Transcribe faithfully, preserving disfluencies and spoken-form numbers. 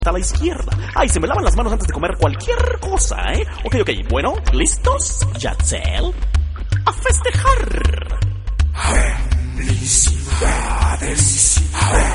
a la izquierda. Ay, se me lavan las manos antes de comer cualquier cosa, ¿eh? Ok, ok, bueno, ¿listos? Yatzel, a festejar. Felicidades.